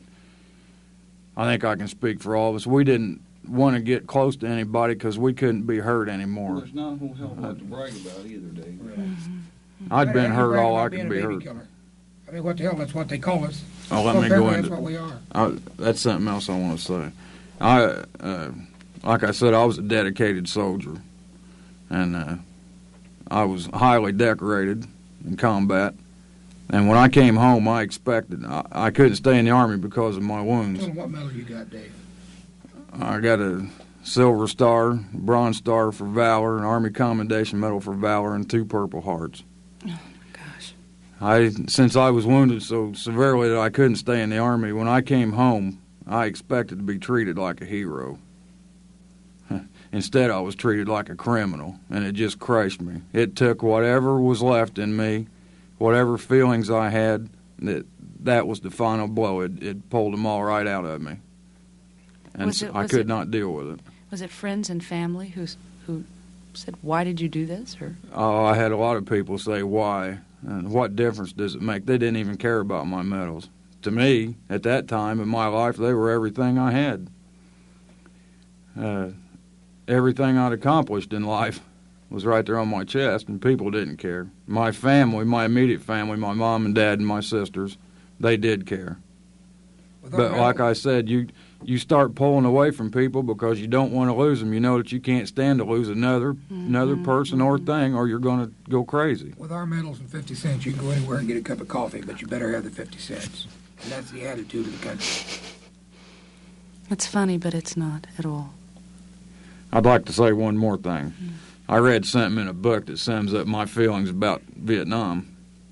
I think I can speak for all of us, we didn't want to get close to anybody because we couldn't be hurt anymore. Well, there's not a whole hell of a lot to brag about either, Dave. Mm-hmm. I'd been hurt brag all about I being could a be baby hurt. killer. I mean, what the hell, that's what they call us. Oh, let So me go apparently into that's what we are. I, that's something else I want to say. I, uh, like I said, I was a dedicated soldier, and uh, I was highly decorated in combat. And when I came home, I expected I, I couldn't stay in the Army because of my wounds. Tell them what medal you got, Dave. I got a Silver Star, Bronze Star for Valor, an Army Commendation Medal for Valor, and two Purple Hearts. Oh, my gosh. I, since I was wounded so severely that I couldn't stay in the Army, when I came home, I expected to be treated like a hero. Instead, I was treated like a criminal, and it just crushed me. It took whatever was left in me, whatever feelings I had, that that was the final blow. It, it pulled them all right out of me. And Was it- I was could it- not deal with it. Was it friends and family who who said, why did you do this? Or Oh, I had a lot of people say, why? And what difference does it make? They didn't even care about my medals. To me, at that time in my life, they were everything I had. Uh, everything I'd accomplished in life was right there on my chest, and people didn't care. My family, my immediate family, my mom and dad and my sisters, they did care. With our But medal- like I said, you you start pulling away from people because you don't want to lose them. You know that you can't stand to lose another another person or thing, or you're going to go crazy. With our medals and fifty cents, you can go anywhere and get a cup of coffee, but you better have the fifty cents. And that's the attitude of the country. it's funny, but it's not at all. I'd like to say one more thing. I read something in a book that sums up my feelings about Vietnam,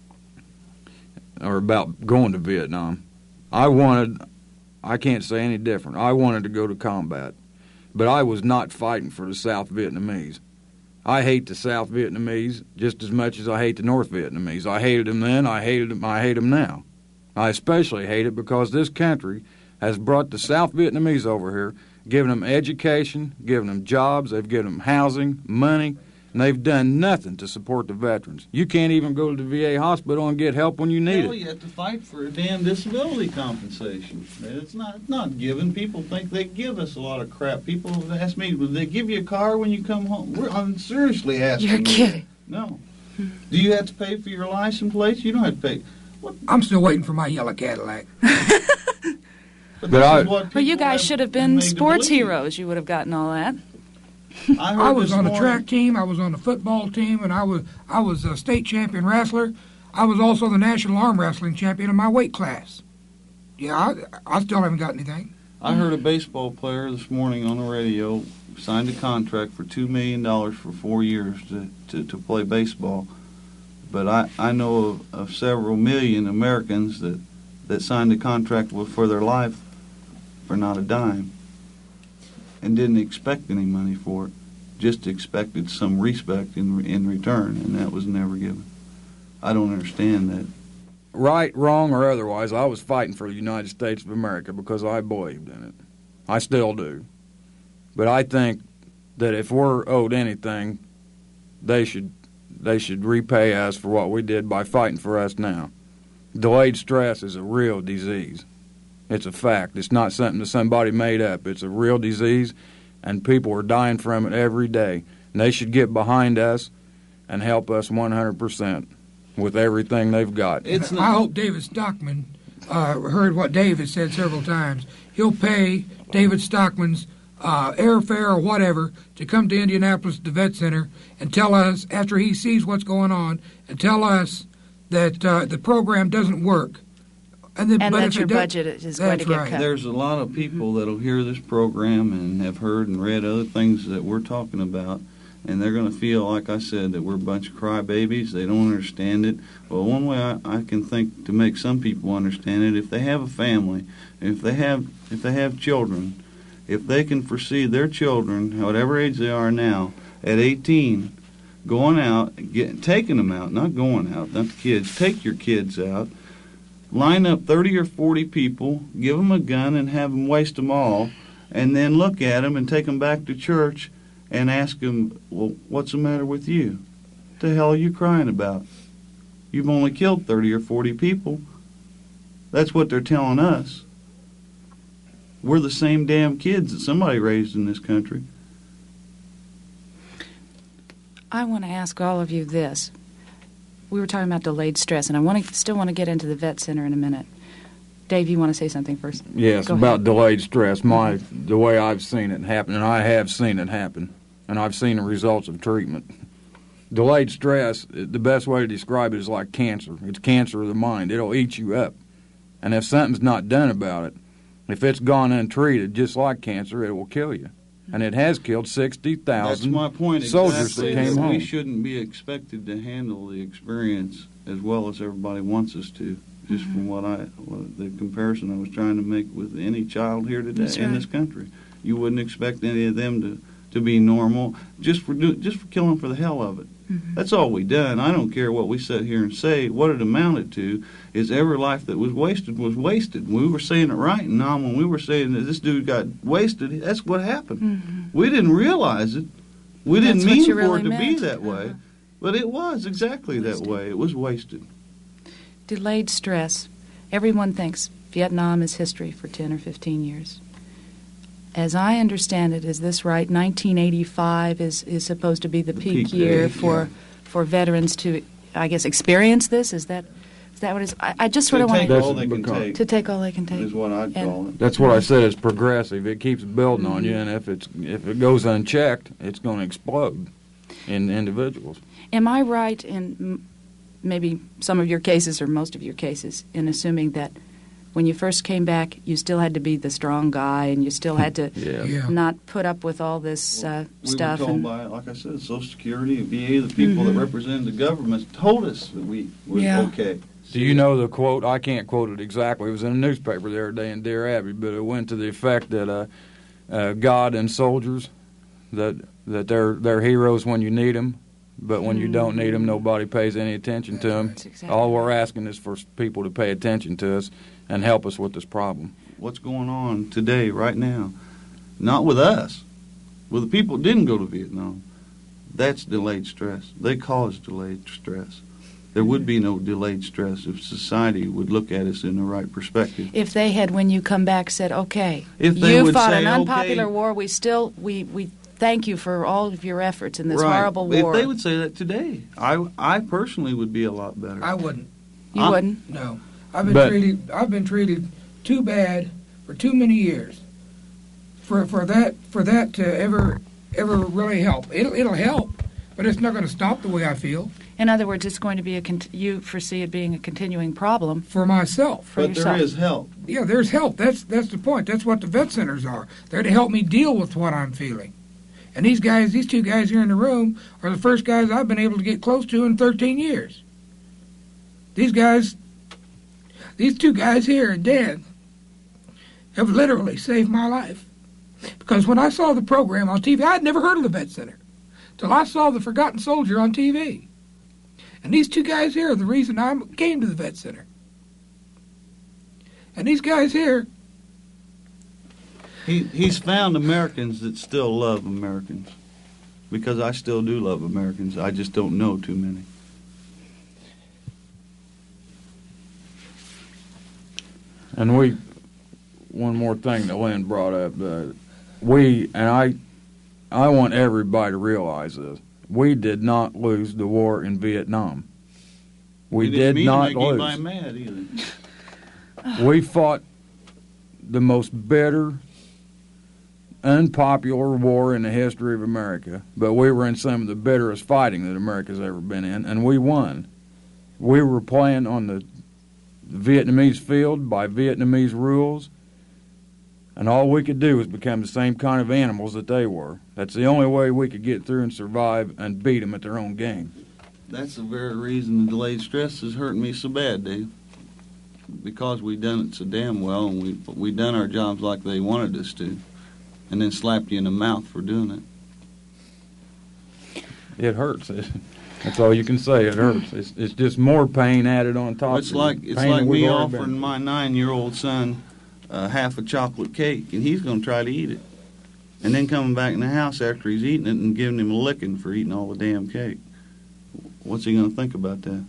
or about going to Vietnam. I wanted, I can't say any different, I wanted to go to combat, but I was not fighting for the South Vietnamese. I hate the South Vietnamese just as much as I hate the North Vietnamese. I hated them then, I hated them, I hate them now. I especially hate it because this country has brought the South Vietnamese over here, giving them education, giving them jobs, they've given them housing, money, and they've done nothing to support the veterans. You can't even go to the V A hospital and get help when you need Hell, it. you have to fight for a damn disability compensation. It's not it's not given. People think they give us a lot of crap. People ask me, will they give you a car when you come home? We're, I'm seriously asking. You're you. kidding. No. Do you have to pay for your license plates? You don't have to pay. What? I'm still waiting for my yellow Cadillac. But But this I- is what Well, you people guys have should have been been made to sports believe. heroes. You would have gotten all that. I, heard I was this on the morning- track team. I was on the football team, and I was I was a state champion wrestler. I was also the national arm wrestling champion in my weight class. Yeah, I, I still haven't got anything. I heard a baseball player this morning on the radio signed a contract for two million dollars for four years to, to, to play baseball. But I, I know of, of several million Americans that, that signed a contract with, for their life for not a dime and didn't expect any money for it, just expected some respect in in return, and that was never given. I don't understand that. Right, wrong, or otherwise, I was fighting for the United States of America because I believed in it. I still do. But I think that if we're owed anything, they should they should repay us for what we did by fighting for us now. Delayed stress is a real disease. It's a fact. It's not something that somebody made up. It's a real disease, and people are dying from it every day. And they should get behind us and help us one hundred percent with everything they've got. It's I not. hope David Stockman uh, heard what Dave has said several times. He'll pay David Stockman's uh, airfare or whatever to come to Indianapolis to the vet center and tell us, after he sees what's going on, and tell us that uh, the program doesn't work. And, then, And but that if your it does- budget is going to that's get right. cut. There's a lot of people that'll hear this program and have heard and read other things that we're talking about and they're going to feel, like I said, that we're a bunch of crybabies. They don't understand it. Well, one way I, I can think to make some people understand it, if they have a family, if they have if they have children, if they can foresee their children, whatever age they are now, at eighteen, going out, get, taking them out, not going out, not the kids, take your kids out, line up thirty or forty people, give them a gun and have them waste them all, and then look at them and take them back to church and ask them, well, what's the matter with you? What the hell are you crying about? You've only killed thirty or forty people. That's what they're telling us. We're the same damn kids that somebody raised in this country. I want to ask all of you this. We were talking about delayed stress, and I want to still want to get into the vet center in a minute. Dave, you want to say something first? Yes, Go about ahead. delayed stress. My the way I've seen it happen, and I have seen it happen, and I've seen the results of treatment. Delayed stress, the best way to describe it is like cancer. It's cancer of the mind. It'll eat you up. And if something's not done about it, if it's gone untreated, just like cancer, it will kill you. And it has killed sixty thousand That's my point soldiers exactly. that came We home. shouldn't be expected to handle the experience as well as everybody wants us to. Just from what I, what the comparison I was trying to make with any child here today That's in right. this country, you wouldn't expect any of them to, to be normal just for do, just for killing for the hell of it. Mm-hmm. That's all we done. I don't care what we sit here and say. What it amounted to is every life that was wasted was wasted. We were saying it right, and now when we were saying that this dude got wasted, that's what happened. Mm-hmm. We didn't realize it. We didn't That's what mean you for really it to be meant. that way, Uh-huh. but it was exactly that Wasted. way. It was wasted. Delayed stress. Everyone thinks Vietnam is history for ten or fifteen years. As I understand it, is this right? nineteen eighty-five is, is supposed to be the, The peak, peak year age, for yeah. for veterans to, I guess, experience this. Is that is that what it is? I, I just sort To of want take to all they can Because- take to take all they can take. is what I'd And- call it. That's what I said. It's progressive. It keeps building on Mm-hmm. you, and if it's if it goes unchecked, it's going to explode in individuals. Am I right in m- maybe some of your cases or most of your cases in assuming that when you first came back, you still had to be the strong guy and you still had to Yeah. Yeah. not put up with all this uh, We stuff? were told and, by, like I said, Social Security, V A, the people Mhm. that represented the government told us that we were Yeah. okay. Do you know the quote? I can't quote it exactly. It was in a newspaper the other day in Deer Abbey, but it went to the effect that uh, uh, God and soldiers, that that they're they're heroes when you need them, but when you don't need them, nobody pays any attention to them. That's exactly All we're asking is for people to pay attention to us and help us with this problem. What's going on today, right now? Not with us. With the people that didn't go to Vietnam. That's delayed stress. They cause delayed stress. There would be no delayed stress if society would look at us in the right perspective. if they had, when you come back, said, "Okay, If they you would fought say, an unpopular okay- war. We still we we thank you for all of your efforts in this right. horrible war." If they would say that today, I, I personally would be a lot better. I wouldn't. you I- wouldn't. No, I've been But- treated. I've been treated too bad for too many years. For for that for that to ever ever really help. It'll it'll help, but it's not going to stop the way I feel In other words, it's going to be a cont- you foresee it being a continuing problem. for myself. for but yourself. there is help. Yeah, there's help. That's that's the point. That's what the vet centers are. They're to help me deal with what I'm feeling. And these guys, these two guys here in the room, are the first guys I've been able to get close to in thirteen years. These guys, these two guys here and Dan, have literally saved my life. Because when I saw the program on T V, I'd never heard of the vet center till I saw the Forgotten Soldier on T V. And these two guys here are the reason I came to the vet center. And these guys here, He he's found Americans that still love Americans, because I still do love Americans. I just don't know too many. And we, one more thing that Lynn brought up, uh, we, and I, I want everybody to realize this, we did not lose the war in Vietnam. We He didn't did mean not to make anybody lose. mad either. We fought the most bitter, unpopular war in the history of America, but we were in some of the bitterest fighting that America's ever been in, and we won. We were playing on the Vietnamese field by Vietnamese rules. And all we could do was become the same kind of animals that they were. That's the only way we could get through and survive and beat them at their own game. That's the very reason the delayed stress is hurting me so bad, Dave. Because we done it so damn well, and we we done our jobs like they wanted us to, and then slapped you in the mouth for doing it. It hurts. That's all you can say. It hurts. It's, it's just more pain added on top. It's of like it. it's Pain like that we've me already offering been. my nine-year-old son uh, half a chocolate cake, and he's going to try to eat it, and then coming back in the house after he's eaten it and giving him a licking for eating all the damn cake. What's he going to think about that?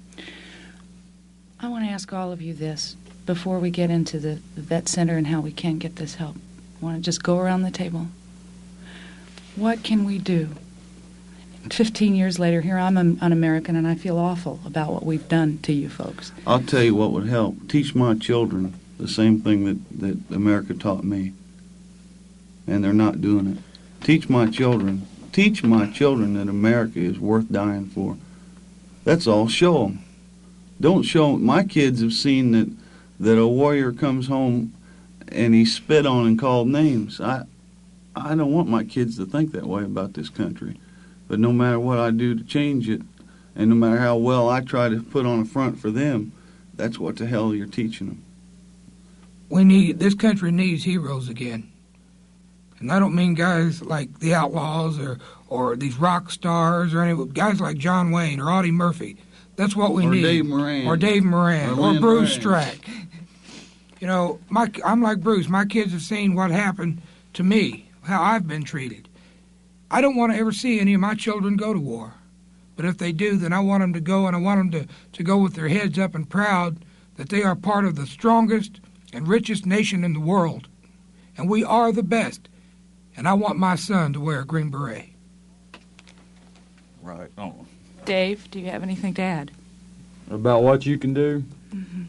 I want to ask all of you this before we get into the, the vet center and how we can get this help. I want to just go around the table. What can we do? Fifteen years later, here I'm an American, and I feel awful about what we've done to you folks. I'll tell you what would help. Teach my children the same thing that, that America taught me, and they're not doing it. Teach my children. Teach my children that America is worth dying for. That's all. Show them. Don't show them. My kids have seen that, that a warrior comes home and he's spit on and called names. I, I don't want my kids to think that way about this country. But no matter what I do to change it, and no matter how well I try to put on a front for them, that's what the hell you're teaching them. We need, this country needs heroes again. And I don't mean guys like the Outlaws or, or these rock stars or any guys like John Wayne or Audie Murphy. That's what we or need. Dave Moran. Or Dave Moran. Or, Or, Lynn Bruce Moran. Strack. You know, my, I'm like Bruce. My kids have seen what happened to me, how I've been treated. I don't want to ever see any of my children go to war. But if they do, then I want them to go, and I want them to, to go with their heads up and proud that they are part of the strongest and richest nation in the world. And we are the best. And I want my son to wear a Green Beret. Right. Oh. Dave, do you have anything to add? About what you can do? Mm-hmm.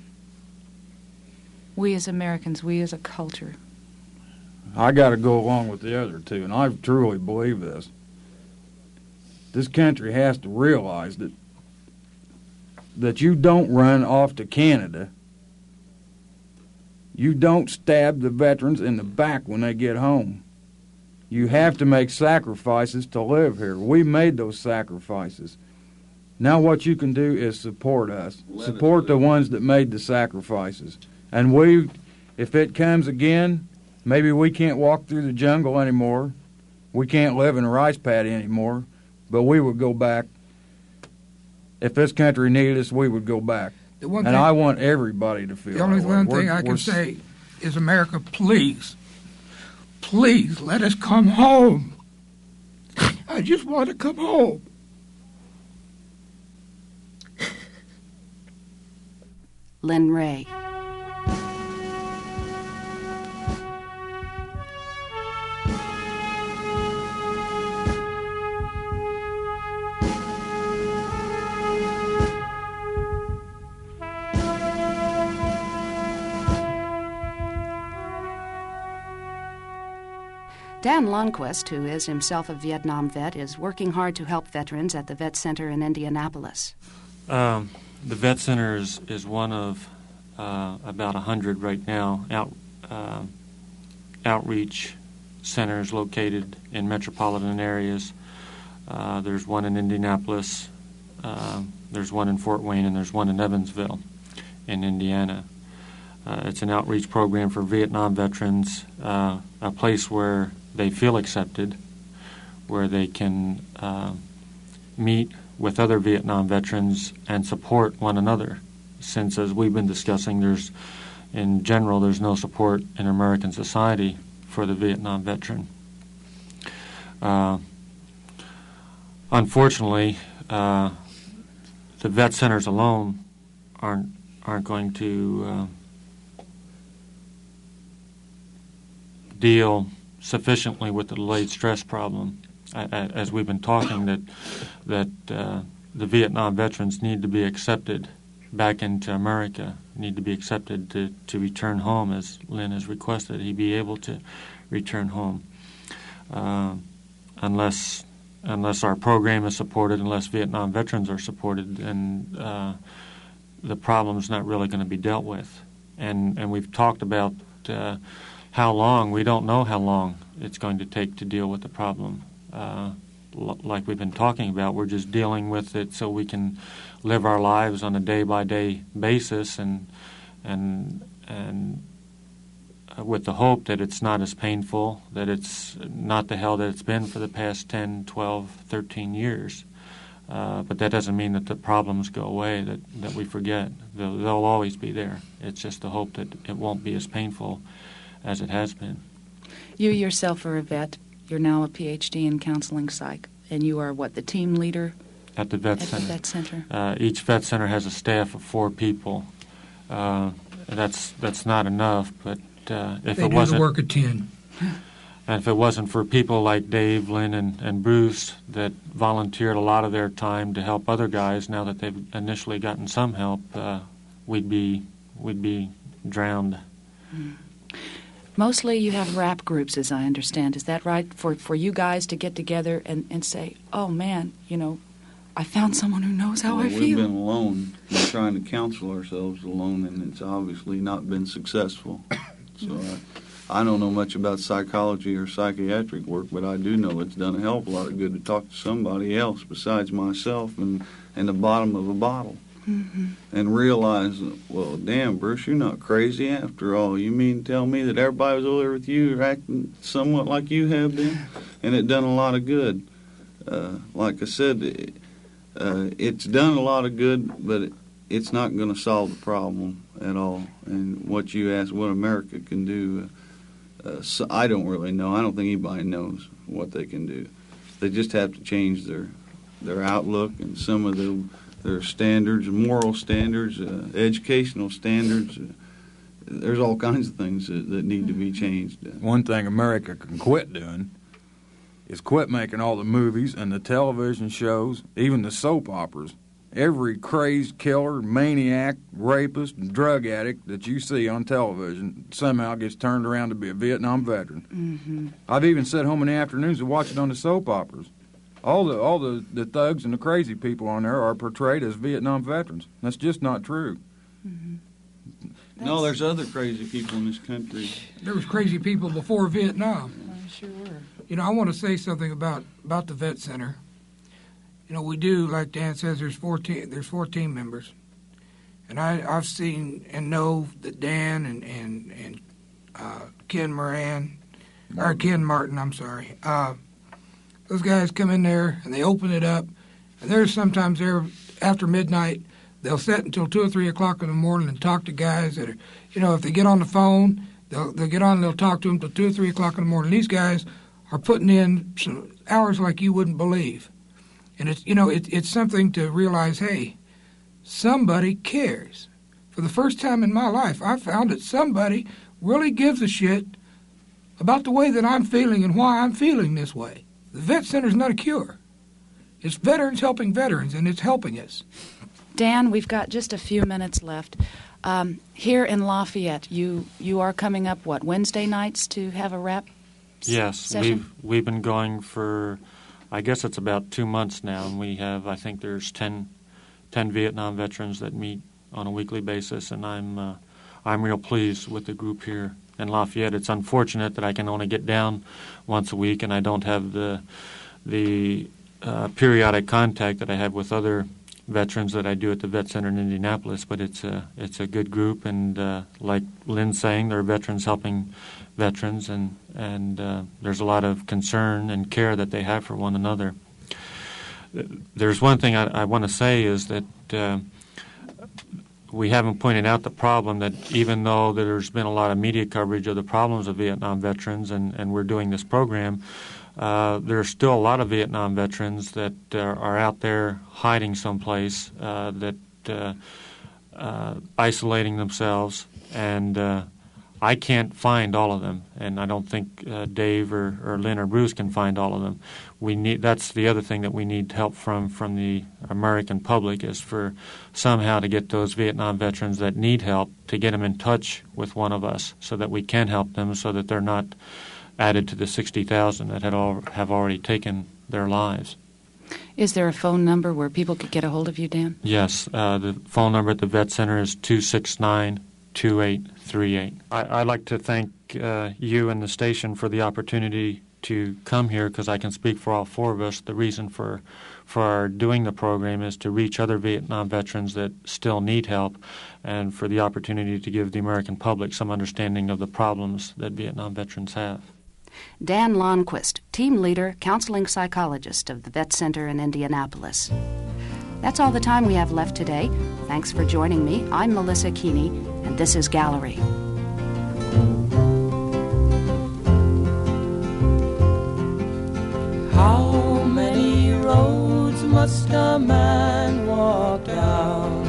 We as Americans, we as a culture. I got to go along with the other two, and I truly believe this. This country has to realize that that you don't run off to Canada. You don't stab the veterans in the back when they get home. You have to make sacrifices to live here. We made those sacrifices. Now what you can do is support us. Let support us the live. ones that made the sacrifices. And we, if it comes again, maybe we can't walk through the jungle anymore. We can't live in a rice paddy anymore. But we would go back. If this country needed us, we would go back. The one And thing, I want everybody to feel the only that way. one We're- thing I we're can s- say is, America, please, please let us come home. I just want to come home. Lynn Ray. Dan Lundquist, who is himself a Vietnam vet, is working hard to help veterans at the Vet Center in Indianapolis. Um, the Vet Center is, is one of uh, about one hundred right now out, uh, outreach centers located in metropolitan areas. Uh, there's one in Indianapolis, uh, there's one in Fort Wayne, and there's one in Evansville in Indiana. Uh, it's an outreach program for Vietnam veterans, uh, a place where they feel accepted, where they can uh, meet with other Vietnam veterans and support one another. Since, as we've been discussing, there's, in general, there's no support in American society for the Vietnam veteran. Uh, unfortunately, uh, the vet centers alone aren't aren't going to uh, deal sufficiently with the delayed stress problem. As we've been talking, that that uh, the Vietnam veterans need to be accepted back into America, need to be accepted to, to return home, as Lynn has requested. He be able to return home. Uh, unless unless our program is supported, unless Vietnam veterans are supported, then uh, the problem's not really going to be dealt with. And and we've talked about uh, how long, we don't know how long it's going to take to deal with the problem. Uh, l- like we've been talking about, we're just dealing with it so we can live our lives on a day-by-day basis, and and and uh, with the hope that it's not as painful, that it's not the hell that it's been for the past ten, twelve, thirteen years. Uh, but that doesn't mean that the problems go away, that, that we forget. They'll, they'll always be there. It's just the hope that it won't be as painful as it has been. You yourself are a vet. You're now a P H D in counseling psych, and you are what, the team leader at the vet at center. the vet center. Uh, each vet center has a staff of four people. Uh, that's that's not enough, but uh, if they it do wasn't the work of ten. And if it wasn't for people like Dave, Lynn, and, and Bruce that volunteered a lot of their time to help other guys, now that they've initially gotten some help, uh, we'd be we'd be drowned. Mm. Mostly you have rap groups, as I understand. Is that right? For for you guys to get together and, and say, oh, man, you know, I found someone who knows how well, I we've feel. We've been alone. We're trying to counsel ourselves alone, and it's obviously not been successful. So I, I don't know much about psychology or psychiatric work, but I do know it's done a hell of a lot of good to talk to somebody else besides myself and, and the bottom of a bottle. Mm-hmm. And realize, well, damn, Bruce, you're not crazy after all. You mean to tell me that everybody was over there with you acting somewhat like you have been? And it done a lot of good. Uh, like I said, it, uh, it's done a lot of good, but it, it's not going to solve the problem at all. And what you asked, what America can do, uh, so I don't really know. I don't think anybody knows what they can do. They just have to change their their outlook and some of the their standards, moral standards, uh, educational standards. Uh, there's all kinds of things that, that need to be changed. Uh, One thing America can quit doing is quit making all the movies and the television shows, even the soap operas. Every crazed killer, maniac, rapist, and drug addict that you see on television somehow gets turned around to be a Vietnam veteran. Mm-hmm. I've even sat home in the afternoons and watched it on the soap operas. All the all the, the thugs and the crazy people on there are portrayed as Vietnam veterans. That's just not true. Mm-hmm. no, there's other crazy people in this country. There was crazy people before Vietnam. I'm sure were. You know, I want to say something about, about the vet center. You know, we do, like Dan says, there's fourteen there's fourteen members, and I I've seen and know that Dan and and and uh, Ken Moran, or Ken Martin, I'm sorry. Uh, those guys come in there and they open it up, and there's sometimes there after midnight they'll sit until two or three o'clock in the morning and talk to guys that are, you know, if they get on the phone, they'll they'll get on and they'll talk to them till two or three o'clock in the morning. These guys are putting in some hours like you wouldn't believe. And it's, you know, it, it's something to realize, hey, somebody cares. For the first time in my life, I found that somebody really gives a shit about the way that I'm feeling and why I'm feeling this way. The vet center's not a cure. It's veterans helping veterans, and it's helping us. Dan, we've got just a few minutes left. Um, here in Lafayette, you, you are coming up, what, Wednesday nights to have a rap s- Yes, session? we've we've been going for, I guess it's about two months now, and we have, I think there's ten, ten Vietnam veterans that meet on a weekly basis, and I'm uh, I'm real pleased with the group here in Lafayette. It's unfortunate that I can only get down once a week, and I don't have the the uh, periodic contact that I have with other veterans that I do at the Vet Center in Indianapolis. But it's a it's a good group, and uh, like Lynn's saying, there are veterans helping veterans, and and uh, there's a lot of concern and care that they have for one another. There's one thing I, I want to say is that uh, we haven't pointed out the problem that even though there's been a lot of media coverage of the problems of Vietnam veterans, and, and we're doing this program, uh, there are still a lot of Vietnam veterans that uh, are out there hiding someplace, uh, that uh, uh, isolating themselves, and uh, I can't find all of them, and I don't think uh, Dave or, or Lynn or Bruce can find all of them. We need that's the other thing that we need help from from the American public, is for somehow to get those Vietnam veterans that need help, to get them in touch with one of us so that we can help them, so that they're not added to the sixty thousand that had all, have already taken their lives. Is there a phone number where people could get a hold of you, Dan? Yes, uh, the phone number at the Vet Center is two six nine, two eight three eight. I, I'd like to thank uh, you and the station for the opportunity to come here, because I can speak for all four of us. The reason for for our doing the program is to reach other Vietnam veterans that still need help, and for the opportunity to give the American public some understanding of the problems that Vietnam veterans have. Dan Lonquist, team leader, counseling psychologist of the Vet Center in Indianapolis. That's all the time we have left today. Thanks for joining me. I'm Melissa Keeney, and this is Gallery. How many roads must a man walk down